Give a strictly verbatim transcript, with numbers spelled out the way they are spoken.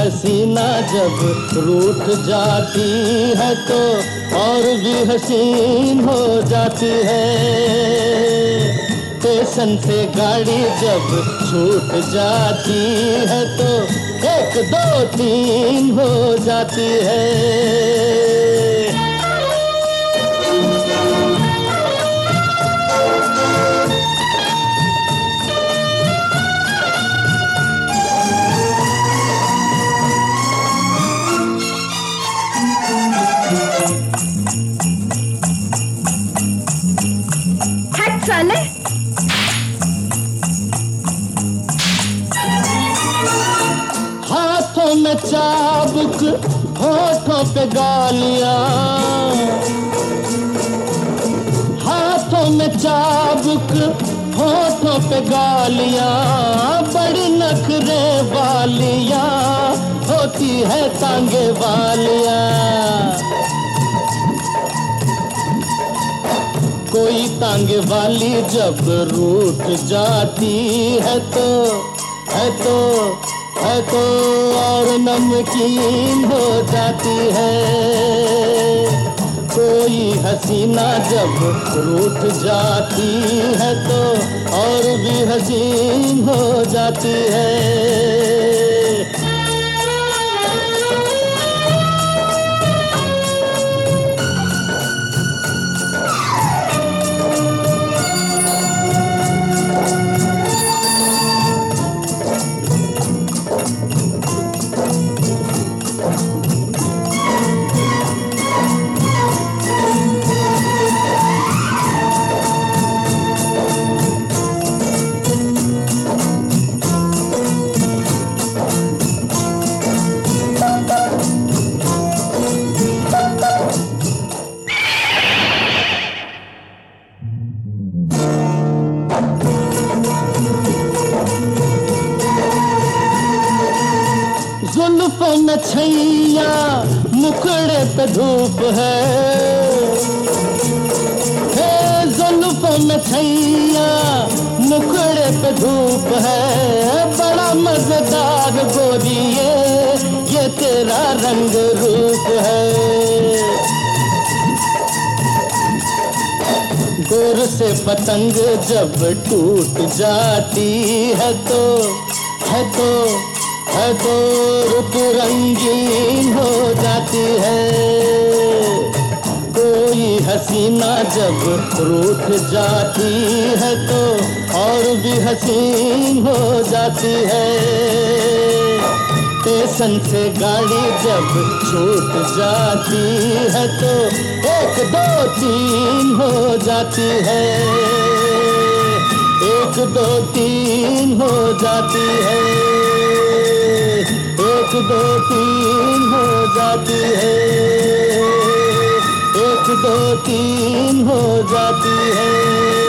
हसीना जब रूठ जाती है तो और भी हसीन हो जाती है। स्टेशन से गाड़ी जब छूट जाती है तो एक दो तीन हो जाती है। हाथों में चाबुक, होठों पे गालियां, हाथों में चाबुक, होठों पे गालियां, बड़ी नखरे वालियां होती है तांगे वालियां। कोई तांगे वाली जब रूठ जाती है तो है तो है तो और नमकीन हो जाती है। कोई हसीना जब रूठ जाती है तो और भी हसीन हो जाती है। जुल्फों में छैया, मुखड़े पे धूप है, हे जुल्फों में छैया, मुखड़े पे धूप है, बड़ा मजेदार गोरिये ये तेरा रंग रूप है। गोर से पतंग जब टूट जाती है तो है तो है तो रुत रंगीन हो जाती है। कोई हसीना जब रूठ जाती है तो और भी हसीन हो जाती है। स्टेशन से गाड़ी जब छूट जाती है तो एक दो तीन हो जाती है। एक दो तीन हो जाती है। एक दो तीन हो जाती है। एक दो तीन हो जाती है।